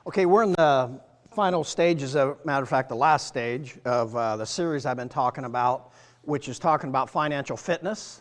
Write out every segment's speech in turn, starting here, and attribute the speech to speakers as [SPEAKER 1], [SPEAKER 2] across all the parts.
[SPEAKER 1] Okay, we're in the final stages, matter of fact, the last stage of the series I've been talking about, which is talking about financial fitness.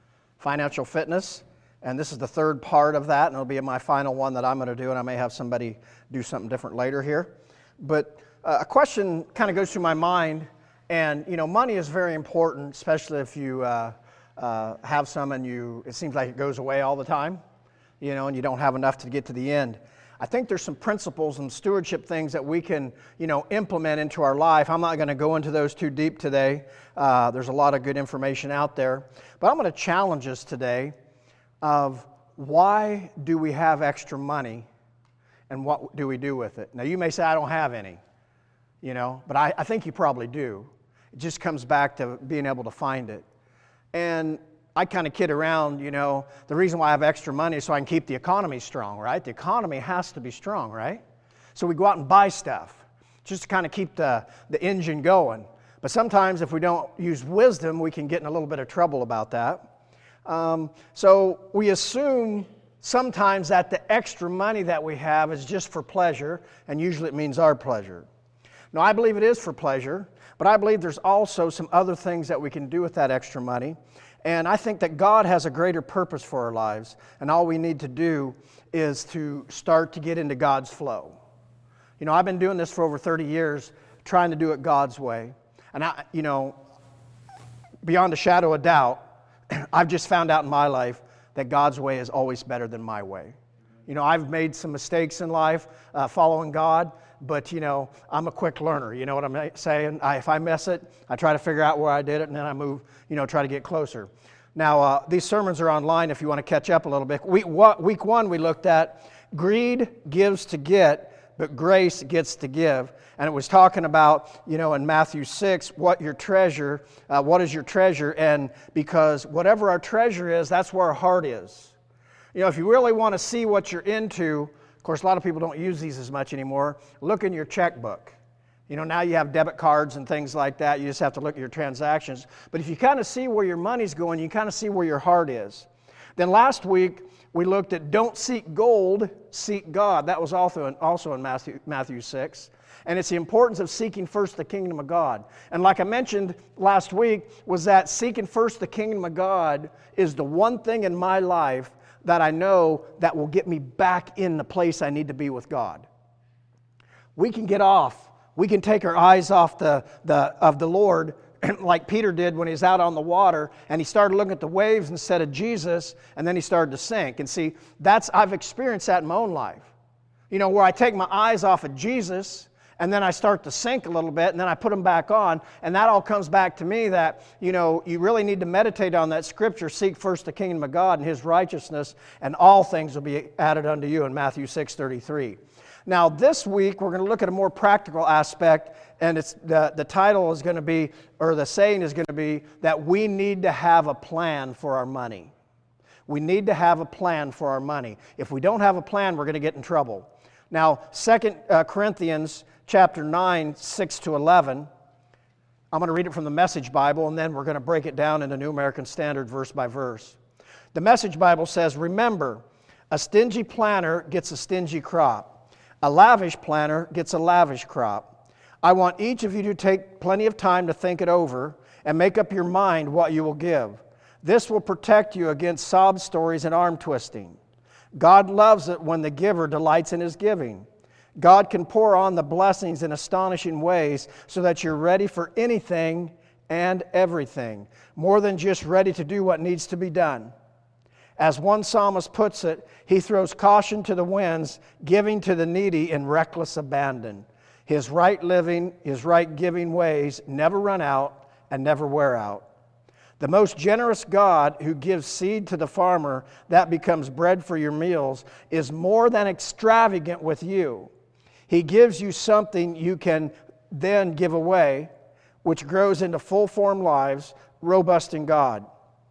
[SPEAKER 1] And this is the third part of that, and it'll be my final one that I'm going to do, and I may have somebody do something different later here. But a question kind of goes through my mind, and money is very important, especially if you have some and it seems like it goes away all the time, and you don't have enough to get to the end. I think there's some principles and stewardship things that we can, implement into our life. I'm not going to go into those too deep today. There's a lot of good information out there. But I'm going to challenge us today of why do we have extra money and what do we do with it? Now, you may say, I don't have any, but I think you probably do. It just comes back to being able to find it. And I kind of kid around, the reason why I have extra money is so I can keep the economy strong, right? The economy has to be strong, right? So we go out and buy stuff just to kind of keep the engine going. But sometimes if we don't use wisdom, we can get in a little bit of trouble about that. So we assume sometimes that the extra money that we have is just for pleasure, and usually it means our pleasure. Now, I believe it is for pleasure, but I believe there's also some other things that we can do with that extra money. And I think that God has a greater purpose for our lives, and all we need to do is to start to get into God's flow. I've been doing this for over 30 years, trying to do it God's way. And beyond a shadow of doubt, I've just found out in my life that God's way is always better than my way. I've made some mistakes in life following God, but, I'm a quick learner. You know what I'm saying? If I miss it, I try to figure out where I did it, and then I move, try to get closer. Now, these sermons are online if you want to catch up a little bit. Week one, we looked at greed gives to get, but grace gets to give. And it was talking about, in Matthew 6, what is your treasure? And because whatever our treasure is, that's where our heart is. If you really want to see what you're into, of course, a lot of people don't use these as much anymore. Look in your checkbook. Now you have debit cards and things like that. You just have to look at your transactions. But if you kind of see where your money's going, you kind of see where your heart is. Then last week, we looked at don't seek gold, seek God. That was also in Matthew 6. And it's the importance of seeking first the kingdom of God. And like I mentioned last week, was that seeking first the kingdom of God is the one thing in my life that I know that will get me back in the place I need to be with God. We can get off. We can take our eyes off of the Lord, like Peter did when he was out on the water, and he started looking at the waves instead of Jesus, and then he started to sink. And see, I've experienced that in my own life. Where I take my eyes off of Jesus, and then I start to sink a little bit, and then I put them back on, and that all comes back to me that, you really need to meditate on that scripture, seek first the kingdom of God and His righteousness, and all things will be added unto you in Matthew 6:33. Now, this week, we're going to look at a more practical aspect, and it's the title is going to be, or the saying is going to be, that we need to have a plan for our money. We need to have a plan for our money. If we don't have a plan, we're going to get in trouble. Now, 2 Corinthians chapter 9, 6 to 11, I'm going to read it from the Message Bible, and then we're going to break it down into New American Standard verse by verse. The Message Bible says, remember, a stingy planter gets a stingy crop. A lavish planter gets a lavish crop. I want each of you to take plenty of time to think it over and make up your mind what you will give. This will protect you against sob stories and arm twisting. God loves it when the giver delights in his giving. God can pour on the blessings in astonishing ways so that you're ready for anything and everything, more than just ready to do what needs to be done. As one psalmist puts it, he throws caution to the winds, giving to the needy in reckless abandon. His right living, his right giving ways never run out and never wear out. The most generous God who gives seed to the farmer that becomes bread for your meals is more than extravagant with you. He gives you something you can then give away, which grows into full-form lives, robust in God.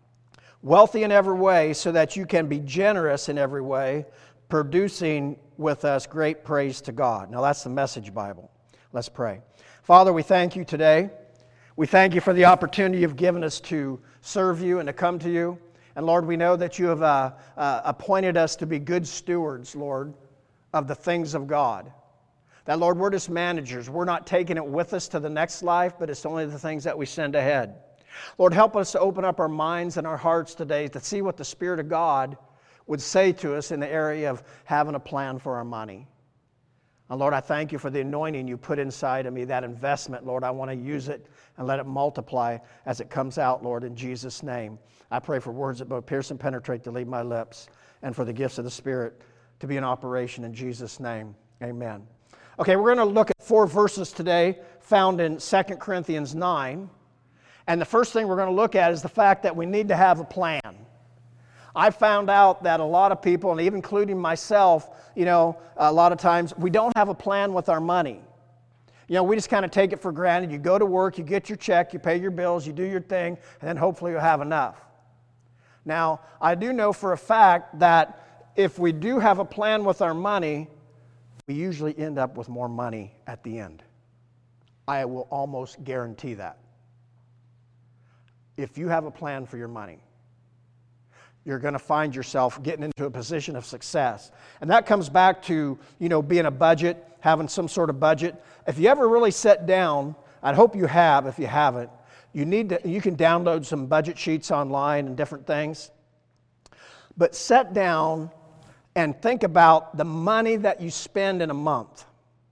[SPEAKER 1] Wealthy in every way so that you can be generous in every way, producing with us great praise to God. Now that's the Message Bible. Let's pray. Father, we thank you today. We thank you for the opportunity you've given us to serve you and to come to you. And Lord, we know that you have appointed us to be good stewards, Lord, of the things of God. That, Lord, we're just managers. We're not taking it with us to the next life, but it's only the things that we send ahead. Lord, help us to open up our minds and our hearts today to see what the Spirit of God would say to us in the area of having a plan for our money. And Lord, I thank you for the anointing you put inside of me, that investment. Lord, I want to use it and let it multiply as it comes out, Lord, in Jesus' name. I pray for words that both pierce and penetrate to leave my lips, and for the gifts of the Spirit to be in operation in Jesus' name. Amen. Okay, we're going to look at 4 verses today found in 2 Corinthians 9. And the first thing we're going to look at is the fact that we need to have a plan. I found out that a lot of people, and even including myself, a lot of times we don't have a plan with our money. We just kind of take it for granted. You go to work, you get your check, you pay your bills, you do your thing, and then hopefully you'll have enough. Now, I do know for a fact that if we do have a plan with our money, we usually end up with more money at the end. I will almost guarantee that. If you have a plan for your money, you're going to find yourself getting into a position of success. And that comes back to, being a budget, having some sort of budget. If you ever really sit down, I hope you have, if you haven't, you can download some budget sheets online and different things. But sit down and think about the money that you spend in a month,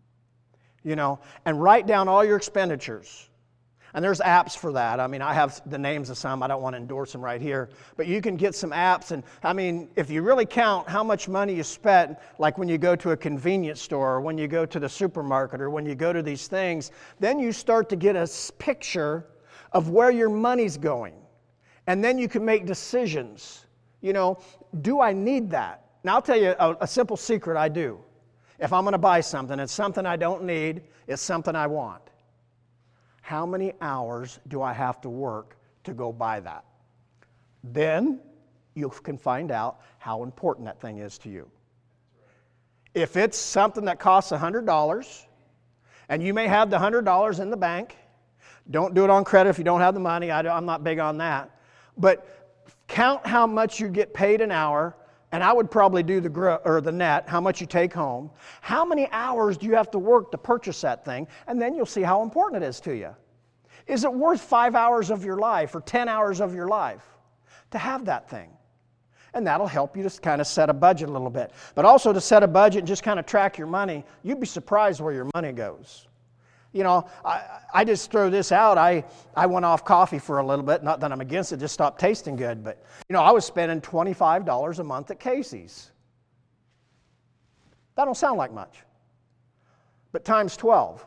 [SPEAKER 1] and write down all your expenditures. And there's apps for that. I have the names of some. I don't want to endorse them right here. But you can get some apps. And, if you really count how much money you spent, like when you go to a convenience store, or when you go to the supermarket, or when you go to these things, then you start to get a picture of where your money's going. And then you can make decisions. Do I need that? Now, I'll tell you a simple secret I do. If I'm going to buy something, it's something I don't need, it's something I want. How many hours do I have to work to go buy that? Then you can find out how important that thing is to you. If it's something that costs $100, and you may have the $100 in the bank, don't do it on credit if you don't have the money. I'm not big on that. But count how much you get paid an hour, and I would probably do the net, how much you take home. How many hours do you have to work to purchase that thing? And then you'll see how important it is to you. Is it worth 5 hours of your life or 10 hours of your life to have that thing? And that'll help you to kind of set a budget a little bit. But also to set a budget and just kind of track your money, you'd be surprised where your money goes. I just throw this out. I went off coffee for a little bit. Not that I'm against it, just stopped tasting good. But, I was spending $25 a month at Casey's. That don't sound like much. But times 12.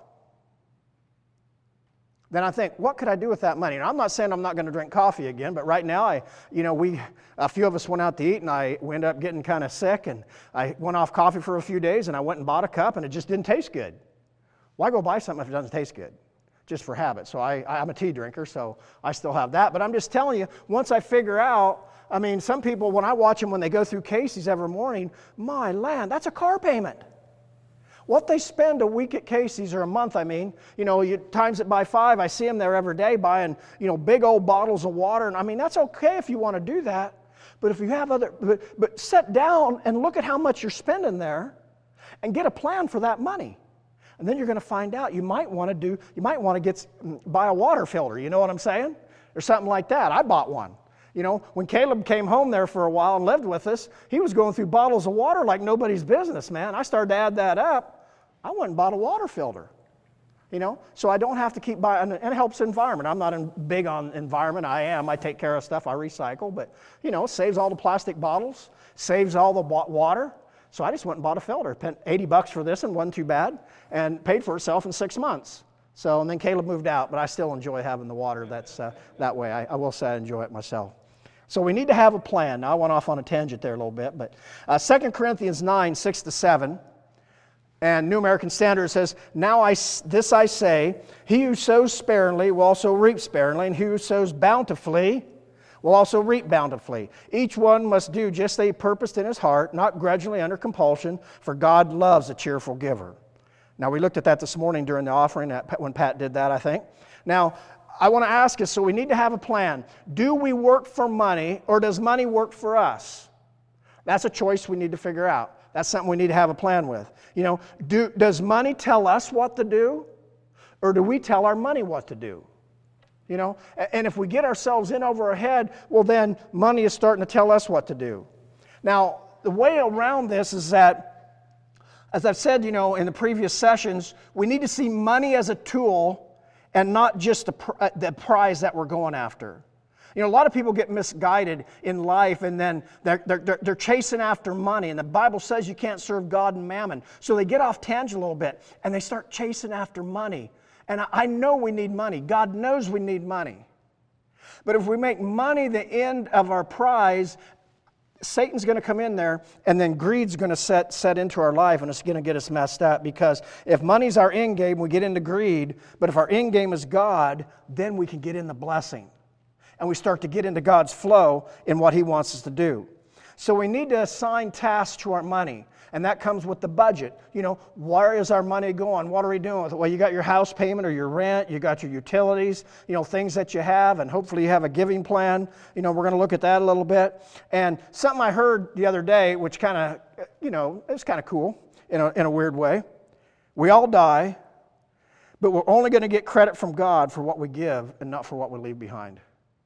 [SPEAKER 1] Then I think, what could I do with that money? And I'm not saying I'm not going to drink coffee again, but right now, a few of us went out to eat, and we ended up getting kind of sick, and I went off coffee for a few days, and I went and bought a cup, and it just didn't taste good. Why go buy something if it doesn't taste good? Just for habit. So I'm a tea drinker, so I still have that. But I'm just telling you, once I figure out, some people, when I watch them when they go through Casey's every morning, my land, that's a car payment. What they spend a week at Casey's, or a month, you times it by 5, I see them there every day buying, big old bottles of water. And that's okay if you want to do that. But if you have but sit down and look at how much you're spending there and get a plan for that money. And then you're going to find out you might want to buy a water filter, you know what I'm saying? Or something like that. I bought one. When Caleb came home there for a while and lived with us, he was going through bottles of water like nobody's business, man. I started to add that up. I went and bought a water filter. So I don't have to keep buying, and it helps the environment. I'm not big on environment. I take care of stuff. I recycle, but, it saves all the plastic bottles, saves all the water. So I just went and bought a filter, spent $80 for this and wasn't too bad, and paid for itself in 6 months. And then Caleb moved out, but I still enjoy having the water that's that way. I will say I enjoy it myself. So we need to have a plan. Now I went off on a tangent there a little bit, but 2 Corinthians 9, 6-7, and New American Standard says, "Now this I say, he who sows sparingly will also reap sparingly, and he who sows bountifully will also reap bountifully. Each one must do just as he purposed in his heart, not grudgingly under compulsion, for God loves a cheerful giver." Now, we looked at that this morning during the offering when Pat did that, I think. Now, I want to ask us, so we need to have a plan. Do we work for money, or does money work for us? That's a choice we need to figure out. That's something we need to have a plan with. You know, does money tell us what to do, or do we tell our money what to do? You know, and if we get ourselves in over our head, well then money is starting to tell us what to do. Now, the way around this is that, as I've said, you know, in the previous sessions, we need to see money as a tool and not just the prize that we're going after. You know, a lot of people get misguided in life, and then they're chasing after money, and the Bible says you can't serve God and mammon. So they get off tangent a little bit, and they start chasing after money. And I know we need money. God knows we need money. But if we make money the end of our prize, Satan's going to come in there, and then greed's going to set into our life, and it's going to get us messed up. Because if money's our end game, we get into greed. But if our end game is God, then we can get in the blessing. And we start to get into God's flow in what He wants us to do. So we need to assign tasks to our money. And that comes with the budget. You know, where is our money going? What are we doing with it? Well, you got your house payment or your rent, you got your utilities, you know, things that you have, and hopefully you have a giving plan. You know, we're going to look at that a little bit. And something I heard the other day, which kind of, you know, it's kind of cool in a weird way. We all die, but we're only going to get credit from God for what we give and not for what we leave behind.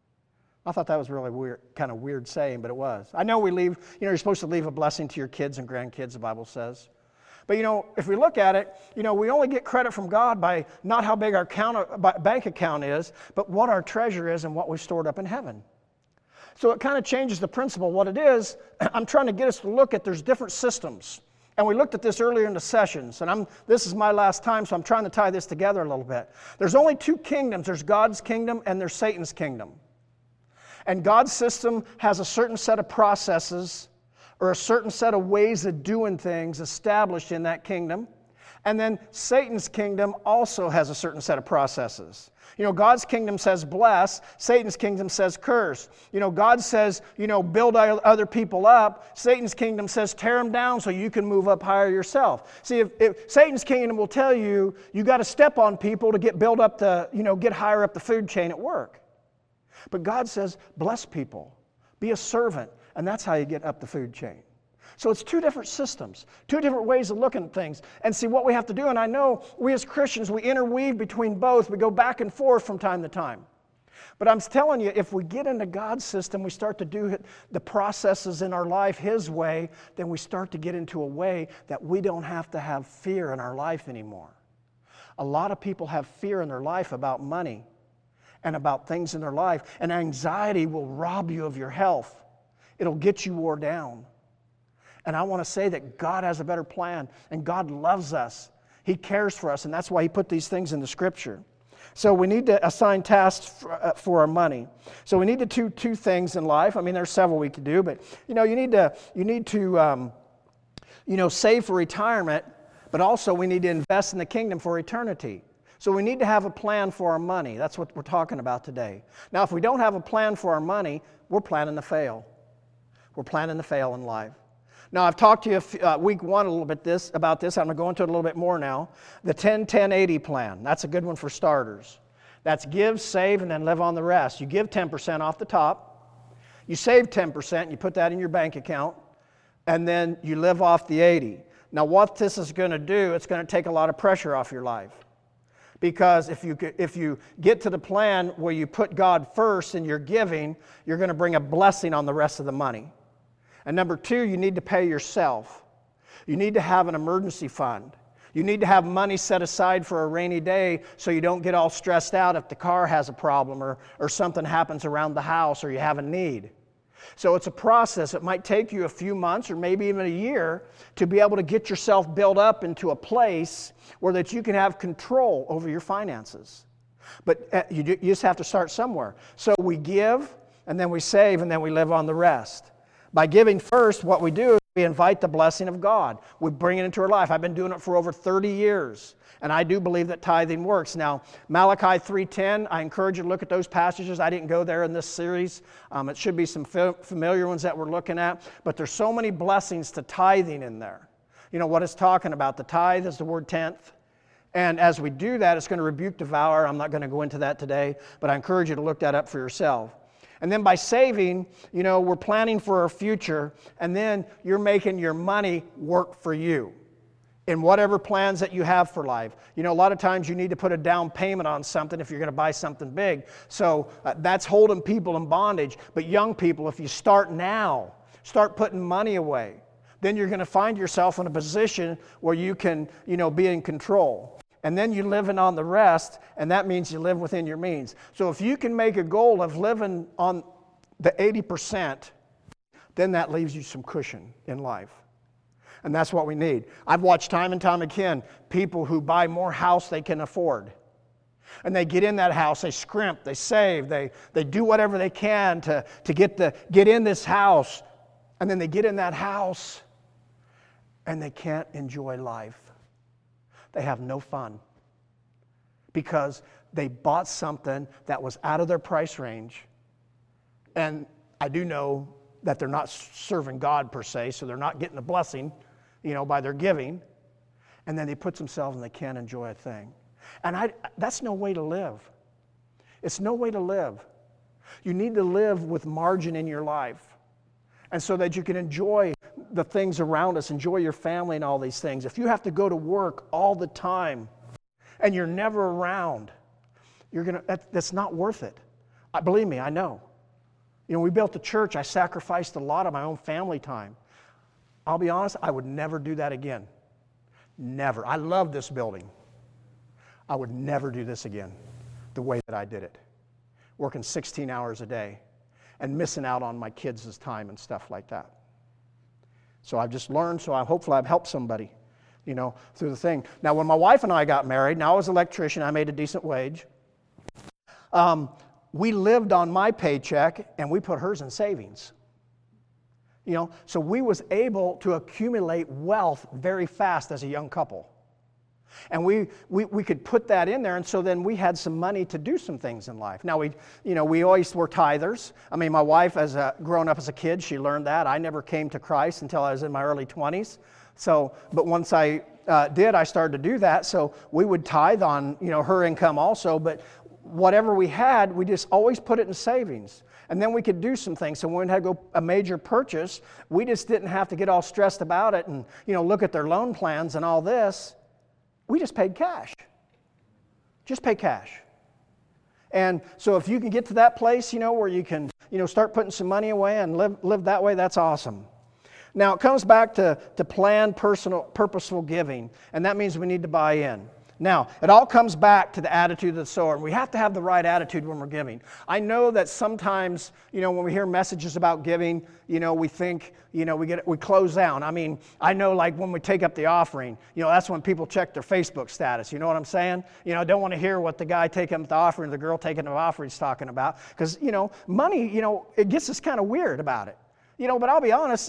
[SPEAKER 1] I thought that was really weird, kind of weird saying, but it was. I know we leave, you know, you're supposed to leave a blessing to your kids and grandkids, the Bible says. But, you know, if we look at it, you know, we only get credit from God by not how big our bank account is, but what our treasure is and what we've stored up in heaven. So it kind of changes the principle. What it is, I'm trying to get us to look at there's different systems. And we looked at this earlier in the sessions, and this is my last time, so I'm trying to tie this together a little bit. There's only two kingdoms. There's God's kingdom and there's Satan's kingdom. And God's system has a certain set of processes or a certain set of ways of doing things established in that kingdom. And then Satan's kingdom also has a certain set of processes. You know, God's kingdom says bless, Satan's kingdom says curse. You know, God says, you know, build other people up. Satan's kingdom says tear them down so you can move up higher yourself. See, if Satan's kingdom will tell you, you got to step on people to get higher up the food chain at work. But God says, bless people, be a servant, and that's how you get up the food chain. So it's two different systems, two different ways of looking at things. And see, what we have to do, and I know we as Christians, we interweave between both. We go back and forth from time to time. But I'm telling you, if we get into God's system, we start to do the processes in our life His way, then we start to get into a way that we don't have to have fear in our life anymore. A lot of people have fear in their life about money and about things in their life. And anxiety will rob you of your health. It'll get you wore down. And I want to say that God has a better plan, and God loves us. He cares for us, and that's why He put these things in the Scripture. So we need to assign tasks for our money. So we need to do two things in life. I mean, there's several we could do, but you know, you need to save for retirement, but also we need to invest in the kingdom for eternity. So we need to have a plan for our money. That's what we're talking about today. Now, if we don't have a plan for our money, we're planning to fail. We're planning to fail in life. Now, I've talked to you week one a little bit about this. I'm going to go into it a little bit more now. The 10-10-80 plan. That's a good one for starters. That's give, save, and then live on the rest. You give 10% off the top. You save 10%, and you put that in your bank account. And then you live off the 80. Now, what this is going to do, it's going to take a lot of pressure off your life. Because if you get to the plan where you put God first in your giving, you're going to bring a blessing on the rest of the money. And number two, you need to pay yourself. You need to have an emergency fund. You need to have money set aside for a rainy day so you don't get all stressed out if the car has a problem or something happens around the house or you have a need. So it's a process. It might take you a few months or maybe even a year to be able to get yourself built up into a place where that you can have control over your finances. But you just have to start somewhere. So we give, and then we save, and then we live on the rest. By giving first, what we do is we invite the blessing of God. We bring it into our life. I've been doing it for over 30 years. And I do believe that tithing works. Now, Malachi 3:10, I encourage you to look at those passages. I didn't go there in this series. It should be some familiar ones that we're looking at. But there's so many blessings to tithing in there. You know what it's talking about. The tithe is the word tenth. And as we do that, it's going to rebuke, devour. I'm not going to go into that today. But I encourage you to look that up for yourself. And then by saving, we're planning for our future, and then you're making your money work for you in whatever plans that you have for life. A lot of times you need to put a down payment on something if you're going to buy something big. So that's holding people in bondage. But young people, if you start now, start putting money away, then you're going to find yourself in a position where you can, be in control. And then you're living on the rest, and that means you live within your means. So if you can make a goal of living on the 80%, then that leaves you some cushion in life. And that's what we need. I've watched time and time again people who buy more house they can afford. And they get in that house, they scrimp, they save, they do whatever they can to get in this house. And then they get in that house and they can't enjoy life. They have no fun because they bought something that was out of their price range. And I do know that they're not serving God per se, so they're not getting the blessing, by their giving. And then they put themselves and they can't enjoy a thing. And that's no way to live. It's no way to live. You need to live with margin in your life. And so that you can enjoy the things around us, enjoy your family and all these things. If you have to go to work all the time and you're never around, that's not worth it. Believe me, I know. We built a church. I sacrificed a lot of my own family time. I'll be honest, I would never do that again. Never. I love this building. I would never do this again the way that I did it. Working 16 hours a day and missing out on my kids' time and stuff like that. So I've just learned, hopefully I've helped somebody, through the thing. Now, when my wife and I got married, now I was an electrician, I made a decent wage. We lived on my paycheck and we put hers in savings. So we was able to accumulate wealth very fast as a young couple. And we could put that in there, and so then we had some money to do some things in life. Now, we always were tithers. I mean, my wife, growing up as a kid, she learned that. I never came to Christ until I was in my early 20s. But once I did, I started to do that. So we would tithe on, her income also. But whatever we had, we just always put it in savings. And then we could do some things. So when we had to go a major purchase, we just didn't have to get all stressed about it and, look at their loan plans and all this. We just paid cash. Just pay cash. And so if you can get to that place, where you can, start putting some money away and live that way, that's awesome. Now, it comes back to planned, purposeful giving, and that means we need to buy in. Now, it all comes back to the attitude of the sower, and we have to have the right attitude when we're giving. I know that sometimes, when we hear messages about giving, we think, we close down. I mean, I know like when we take up the offering, that's when people check their Facebook status. You know what I'm saying? I don't want to hear what the guy taking up the offering, the girl taking the offering is talking about, because, money, it gets us kind of weird about it. But I'll be honest,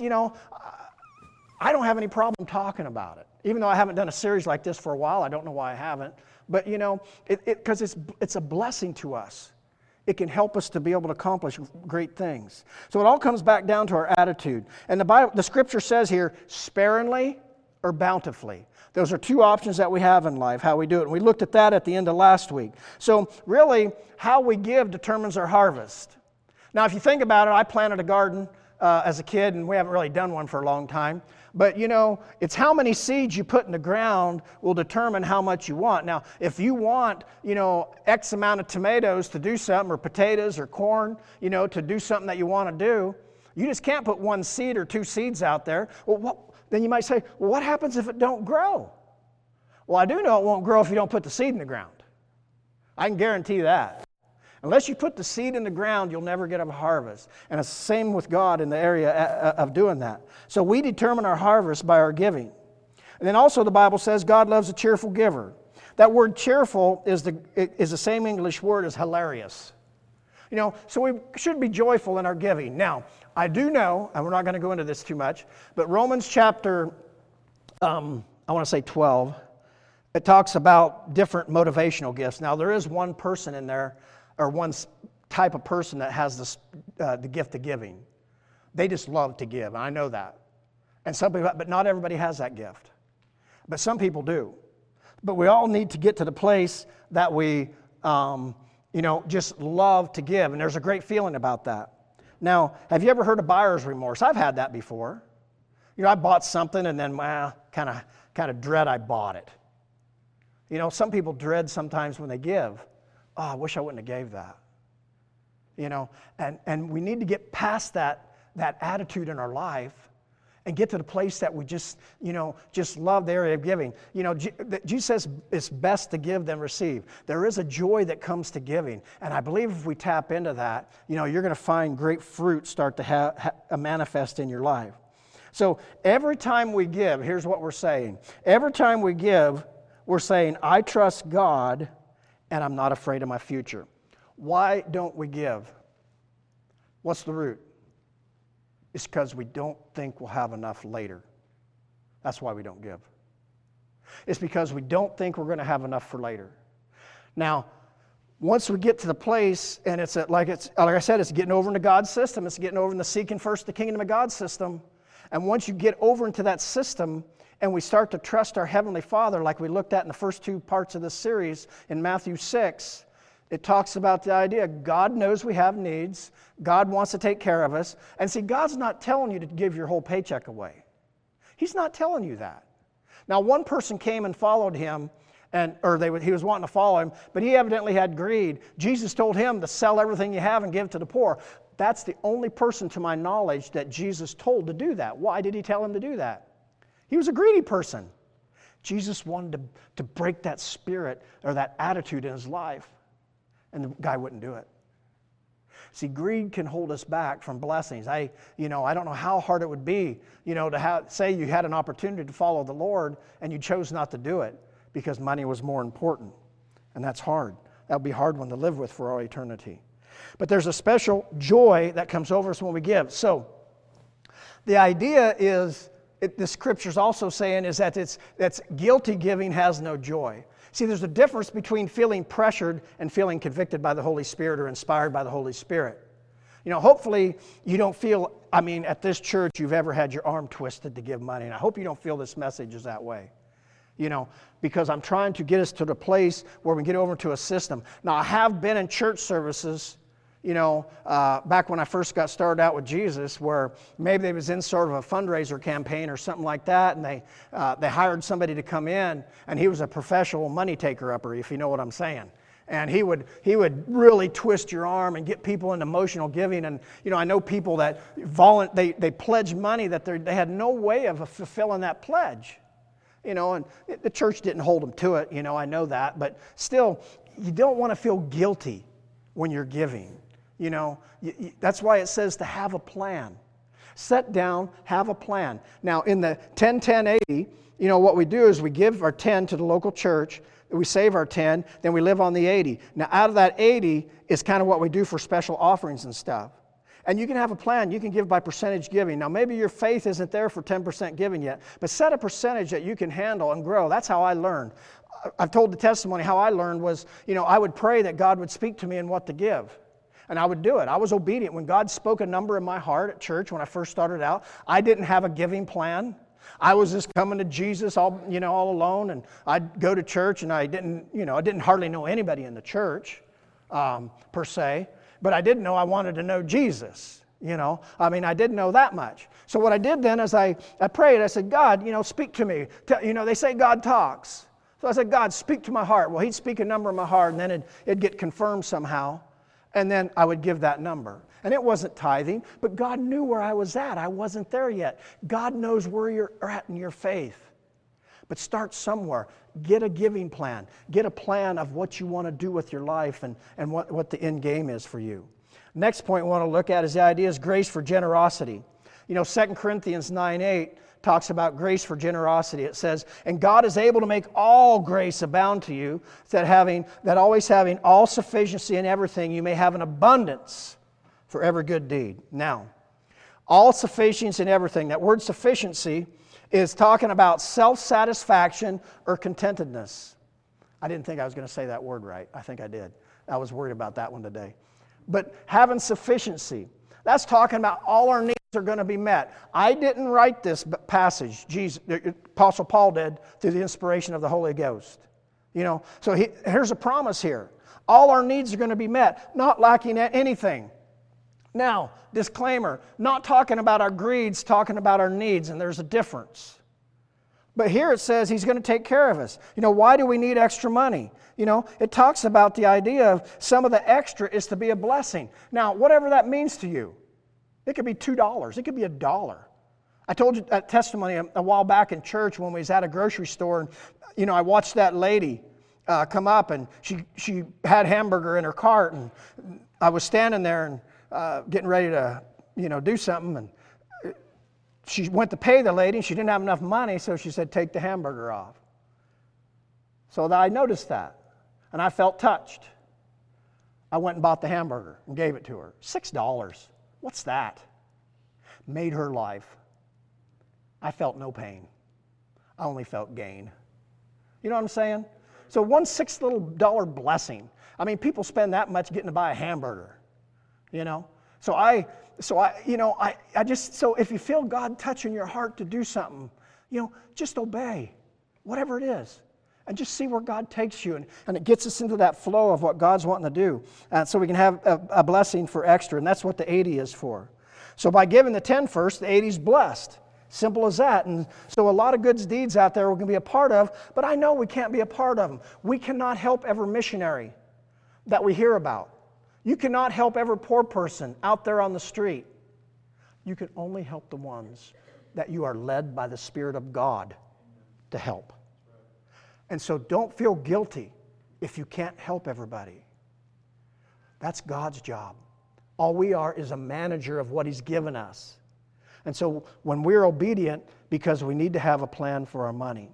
[SPEAKER 1] I don't have any problem talking about it. Even though I haven't done a series like this for a while, I don't know why I haven't. But, because it's a blessing to us. It can help us to be able to accomplish great things. So it all comes back down to our attitude. And the Scripture says here, sparingly or bountifully. Those are two options that we have in life, how we do it. And we looked at that at the end of last week. So really, how we give determines our harvest. Now, if you think about it, I planted a garden as a kid, and we haven't really done one for a long time. But, it's how many seeds you put in the ground will determine how much you want. Now, if you want, X amount of tomatoes to do something, or potatoes or corn, to do something that you want to do, you just can't put one seed or two seeds out there. Well, then you might say, well, what happens if it don't grow? Well, I do know it won't grow if you don't put the seed in the ground. I can guarantee that. Unless you put the seed in the ground, you'll never get a harvest. And it's the same with God in the area of doing that. So we determine our harvest by our giving. And then also the Bible says God loves a cheerful giver. That word cheerful is the same English word as hilarious. So we should be joyful in our giving. Now, I do know, and we're not going to go into this too much, but Romans chapter, I want to say 12, it talks about different motivational gifts. Now, there is one person in there, or one type of person that has the gift of giving. They just love to give, and I know that. And some people, but not everybody has that gift. But some people do. But we all need to get to the place that we, just love to give. And there's a great feeling about that. Now, have you ever heard of buyer's remorse? I've had that before. I bought something and then, kind of dread I bought it. Some people dread sometimes when they give. Oh, I wish I wouldn't have gave that. And we need to get past that attitude in our life and get to the place that we just love the area of giving. Jesus says it's best to give than receive. There is a joy that comes to giving. And I believe if we tap into that, you're going to find great fruit start to manifest in your life. So every time we give, here's what we're saying. Every time we give, we're saying, I trust God and I'm not afraid of my future. Why don't we give? What's the root? It's because we don't think we'll have enough later. That's why we don't give. It's because we don't think we're going to have enough for later. Now, once we get to the place, and like I said, it's getting over into God's system. It's getting over in the seeking first the kingdom of God system. And once you get over into that system, and we start to trust our Heavenly Father, like we looked at in the first two parts of this series in Matthew 6, it talks about the idea God knows we have needs. God wants to take care of us. And see, God's not telling you to give your whole paycheck away. He's not telling you that. Now, one person came and followed him, he was wanting to follow him, but he evidently had greed. Jesus told him to sell everything you have and give to the poor. That's the only person, to my knowledge, that Jesus told to do that. Why did he tell him to do that? He was a greedy person. Jesus wanted to break that spirit or that attitude in his life, and the guy wouldn't do it. See, greed can hold us back from blessings. I don't know how hard it would be, to say you had an opportunity to follow the Lord and you chose not to do it because money was more important. And that's hard. That would be a hard one to live with for all eternity. But there's a special joy that comes over us when we give. So the idea is, the Scripture's also saying is that that's guilty giving has no joy. See, there's a difference between feeling pressured and feeling convicted by the Holy Spirit or inspired by the Holy Spirit. Hopefully you don't feel, at this church you've ever had your arm twisted to give money. And I hope you don't feel this message is that way. Because I'm trying to get us to the place where we get over to a system. Now, I have been in church services, back when I first got started out with Jesus, where maybe they was in sort of a fundraiser campaign or something like that, and they hired somebody to come in, and he was a professional money taker-upper, if you know what I'm saying. And he would really twist your arm and get people into emotional giving. And I know people that they pledged money that they had no way of fulfilling that pledge. And the church didn't hold them to it. I know that, but still, you don't want to feel guilty when you're giving. That's why it says to have a plan. Set down, have a plan. Now, in the 10-10-80, what we do is we give our 10 to the local church, we save our 10, then we live on the 80. Now, out of that 80 is kind of what we do for special offerings and stuff. And you can have a plan. You can give by percentage giving. Now, maybe your faith isn't there for 10% giving yet, but set a percentage that you can handle and grow. That's how I learned. I've told the testimony how I learned was, I would pray that God would speak to me in what to give. And I would do it. I was obedient. When God spoke a number in my heart at church when I first started out, I didn't have a giving plan. I was just coming to Jesus all alone, and I'd go to church, and I didn't hardly know anybody in the church, per se. But I did know I wanted to know Jesus, I didn't know that much. So what I did then is I prayed. I said, God, speak to me. They say God talks. So I said, God, speak to my heart. Well, he'd speak a number in my heart, and then it'd get confirmed somehow. And then I would give that number. And it wasn't tithing, but God knew where I was at. I wasn't there yet. God knows where you're at in your faith. But start somewhere. Get a giving plan. Get a plan of what you want to do with your life and what the end game is for you. Next point we want to look at is the idea is grace for generosity. 2 Corinthians 9:8 talks about grace for generosity. It says, and God is able to make all grace abound to you, that always having all sufficiency in everything, you may have an abundance for every good deed. Now, all sufficiency in everything. That word sufficiency is talking about self-satisfaction or contentedness. I didn't think I was going to say that word right. I think I did. I was worried about that one today. But having sufficiency, that's talking about all our needs are going to be met. I didn't write this passage. Apostle Paul did through the inspiration of the Holy Ghost. So here's a promise here. All our needs are going to be met, not lacking at anything. Now, disclaimer, not talking about our greeds, talking about our needs, and there's a difference. But here it says He's going to take care of us. Why do we need extra money? It talks about the idea of some of the extra is to be a blessing. Now, whatever that means to you, it could be $2, it could be $1. I told you that testimony a while back in church when we was at a grocery store, and I watched that lady come up, and she had hamburger in her cart, and I was standing there and getting ready to, do something, and she went to pay the lady, and she didn't have enough money, so she said, take the hamburger off. So I noticed that, and I felt touched. I went and bought the hamburger and gave it to her. $6. What's that? Made her life. I felt no pain. I only felt gain. You know what I'm saying? So $1 little dollar blessing. I mean, people spend that much getting to buy a hamburger. So if you feel God touching your heart to do something, just obey, whatever it is, and just see where God takes you, and it gets us into that flow of what God's wanting to do, so we can have a blessing for extra, and that's what the 80 is for. So by giving the 10 first, the 80 is blessed. Simple as that. And so a lot of good deeds out there we're going to be a part of, but I know we can't be a part of them. We cannot help every missionary that we hear about. You cannot help every poor person out there on the street. You can only help the ones that you are led by the Spirit of God to help. And so don't feel guilty if you can't help everybody. That's God's job. All we are is a manager of what He's given us. And so when we're obedient, because we need to have a plan for our money.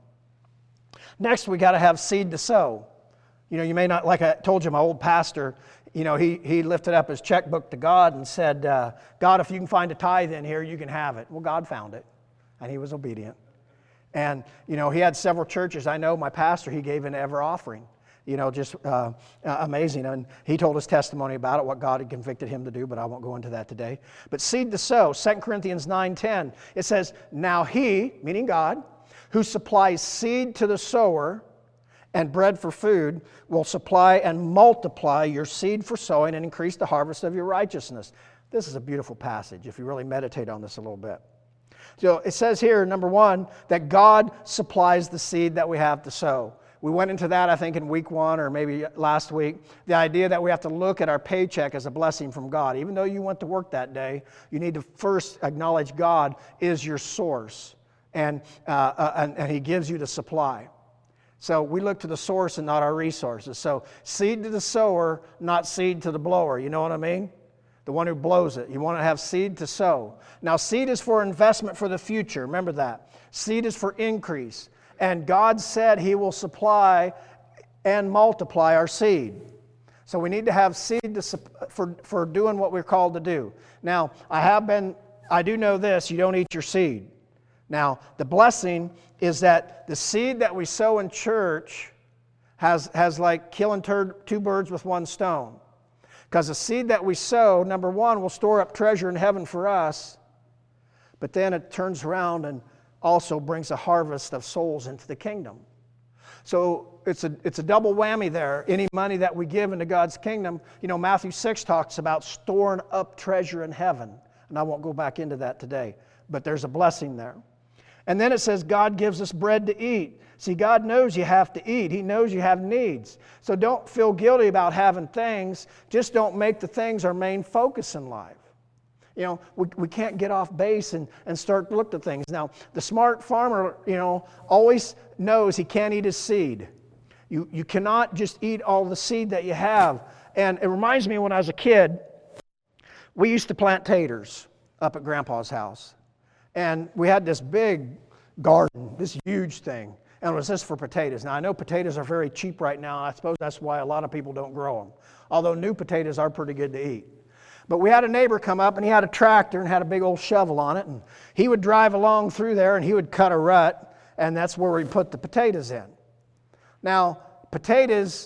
[SPEAKER 1] Next, we got to have seed to sow. You may not, like I told you, my old pastor, he lifted up his checkbook to God and said, God, if you can find a tithe in here, you can have it. Well, God found it, and he was obedient. And, he had several churches. I know my pastor, he gave an ever offering. Just amazing. And he told his testimony about it, what God had convicted him to do, but I won't go into that today. But seed to sow, 2 Corinthians 9:10, it says, now He, meaning God, who supplies seed to the sower and bread for food, will supply and multiply your seed for sowing and increase the harvest of your righteousness. This is a beautiful passage if you really meditate on this a little bit. So it says here, number one, that God supplies the seed that we have to sow. We went into that, I think, in week 1 or maybe last week. The idea that we have to look at our paycheck as a blessing from God. Even though you went to work that day, you need to first acknowledge God is your source. And He gives you the supply. So we look to the source and not our resources. So seed to the sower, not seed to the blower. You know what I mean? The one who blows it. You want to have seed to sow. Now, seed is for investment for the future. Remember that. Seed is for increase. And God said He will supply and multiply our seed. So we need to have seed for doing what we're called to do. Now, I do know this, you don't eat your seed. Now, the blessing is that the seed that we sow in church has like killing two birds with one stone. Because the seed that we sow, number one, will store up treasure in heaven for us, but then it turns around and also brings a harvest of souls into the kingdom. So it's a double whammy there. Any money that we give into God's kingdom, Matthew 6 talks about storing up treasure in heaven. And I won't go back into that today, but there's a blessing there. And then it says God gives us bread to eat. See, God knows you have to eat. He knows you have needs. So don't feel guilty about having things. Just don't make the things our main focus in life. We can't get off base and start to look at things. Now, the smart farmer, always knows he can't eat his seed. You cannot just eat all the seed that you have. And it reminds me when I was a kid, we used to plant taters up at Grandpa's house. And we had this big garden, this huge thing. And it was just for potatoes. Now, I know potatoes are very cheap right now. I suppose that's why a lot of people don't grow them. Although new potatoes are pretty good to eat. But we had a neighbor come up, and he had a tractor and had a big old shovel on it. And he would drive along through there, and he would cut a rut, and that's where we put the potatoes in. Now, potatoes,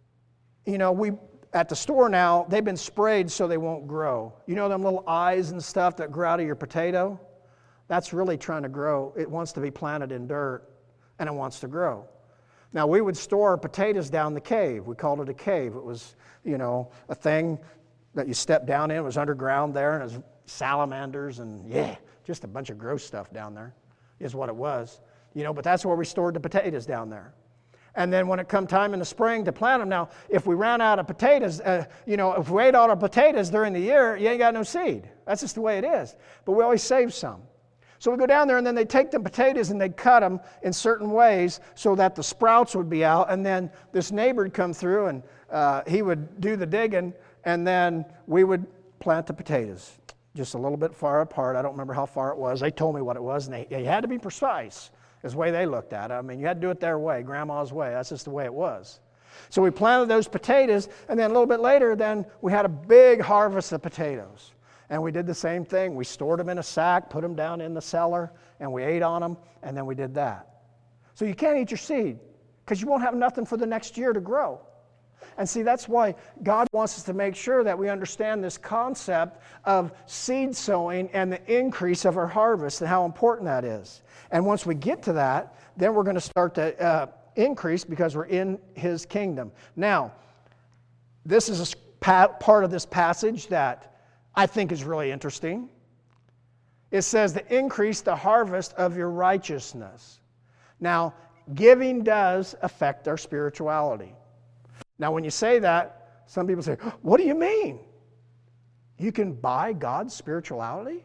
[SPEAKER 1] we at the store now, they've been sprayed so they won't grow. You know them little eyes and stuff that grow out of your potato? That's really trying to grow. It wants to be planted in dirt, and it wants to grow. Now, we would store our potatoes down the cave. We called it a cave. It was, a thing that you stepped down in. It was underground there, and it was salamanders and, just a bunch of gross stuff down there is what it was. But that's where we stored the potatoes down there. And then when it come time in the spring to plant them, now, if we ran out of potatoes, if we ate all our potatoes during the year, you ain't got no seed. That's just the way it is. But we always save some. So we go down there, and then they take the potatoes and they cut them in certain ways so that the sprouts would be out. And then this neighbor would come through, and he would do the digging, and then we would plant the potatoes just a little bit far apart. I don't remember how far it was. They told me what it was, and they had to be precise. Is the way they looked at it. I mean, you had to do it their way, Grandma's way. That's just the way it was. So we planted those potatoes, and then a little bit later, then we had a big harvest of potatoes. And we did the same thing. We stored them in a sack, put them down in the cellar, and we ate on them, and then we did that. So you can't eat your seed, because you won't have nothing for the next year to grow. And see, that's why God wants us to make sure that we understand this concept of seed sowing and the increase of our harvest and how important that is. And once we get to that, then we're going to start to increase because we're in His kingdom. Now, this is a part of this passage that I think is really interesting. It says to increase the harvest of your righteousness. Now, giving does affect our spirituality. Now, when you say that, some people say, what do you mean? You can buy God's spirituality?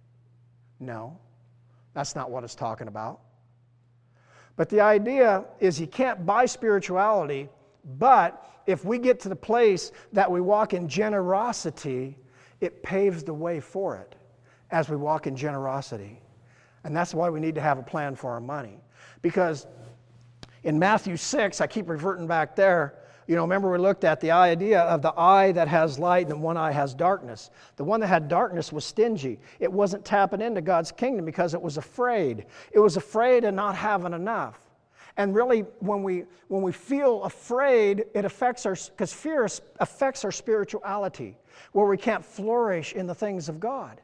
[SPEAKER 1] No, that's not what it's talking about. But the idea is you can't buy spirituality, but if we get to the place that we walk in generosity, it paves the way for it as we walk in generosity. And that's why we need to have a plan for our money. Because in Matthew 6, I keep reverting back there, remember we looked at the idea of the eye that has light and one eye has darkness. The one that had darkness was stingy. It wasn't tapping into God's kingdom because it was afraid. It was afraid of not having enough. And really, when we feel afraid, it affects because fear affects our spirituality, where we can't flourish in the things of God.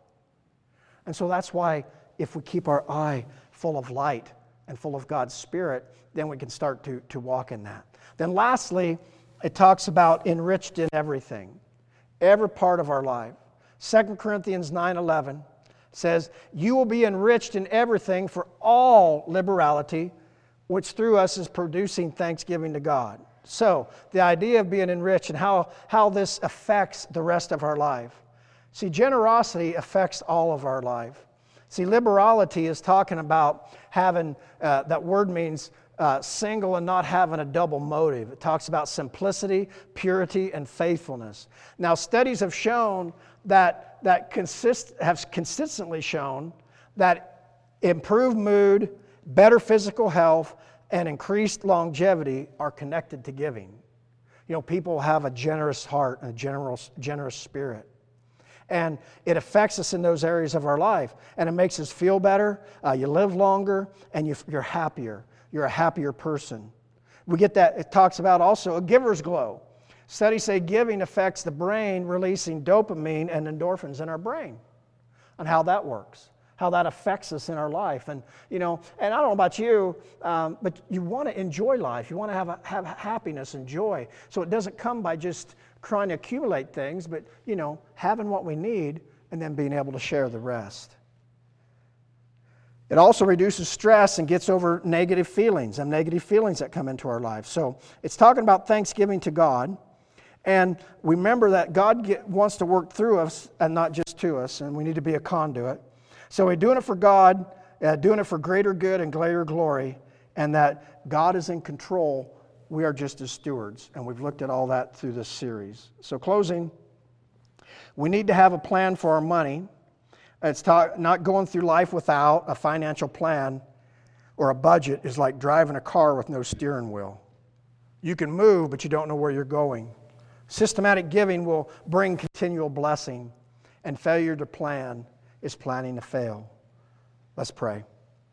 [SPEAKER 1] And so that's why if we keep our eye full of light and full of God's Spirit, then we can start to walk in that. Then lastly, it talks about enriched in everything, every part of our life. 2 Corinthians 9:11 says, you will be enriched in everything for all liberality, which through us is producing thanksgiving to God. So, the idea of being enriched and how this affects the rest of our life. See, generosity affects all of our life. See, liberality is talking about having, that word means single and not having a double motive. It talks about simplicity, purity, and faithfulness. Now, studies have shown have consistently shown that improved mood, better physical health, and increased longevity are connected to giving. People have a generous heart and a generous spirit. And it affects us in those areas of our life. And it makes us feel better, you live longer, and you're happier. You're a happier person. We get that, it talks about also a giver's glow. Studies say giving affects the brain, releasing dopamine and endorphins in our brain, and how that works, how that affects us in our life. And, and I don't know about you, but you want to enjoy life. You want to have happiness and joy. So it doesn't come by just trying to accumulate things, but, having what we need and then being able to share the rest. It also reduces stress and gets over negative feelings that come into our life. So it's talking about thanksgiving to God. And remember that God wants to work through us and not just to us, and we need to be a conduit. So we're doing it for God, doing it for greater good and greater glory, and that God is in control. We are just as stewards, and we've looked at all that through this series. So closing, we need to have a plan for our money. It's not going through life without a financial plan or a budget is like driving a car with no steering wheel. You can move, but you don't know where you're going. Systematic giving will bring continual blessing, and failure to plan is planning to fail. Let's pray.